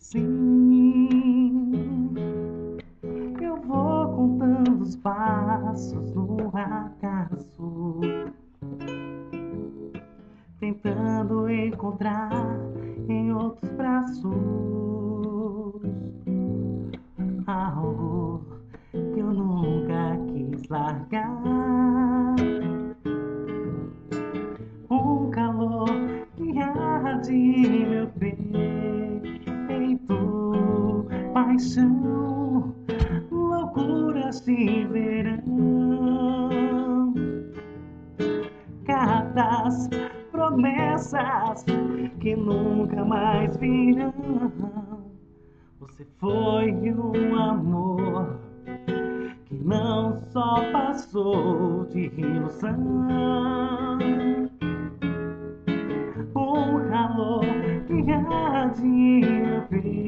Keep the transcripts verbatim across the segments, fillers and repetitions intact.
Sim, eu vou contando os passos no acaso, tentando encontrar em outros braços algo que eu nunca quis largar. Um calor que arde em meu peito, paixão, loucuras de verão, cartas, promessas que nunca mais virão. Você foi um amor que não só passou de ilusão, um calor que arde em meu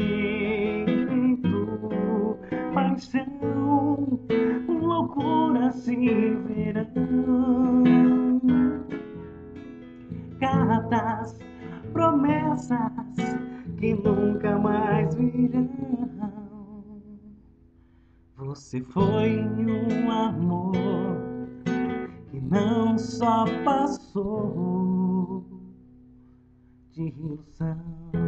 peito, paixão, loucura de verão, cartas, promessas que nunca mais virão. Você foi um amor que não só passou de ilusão.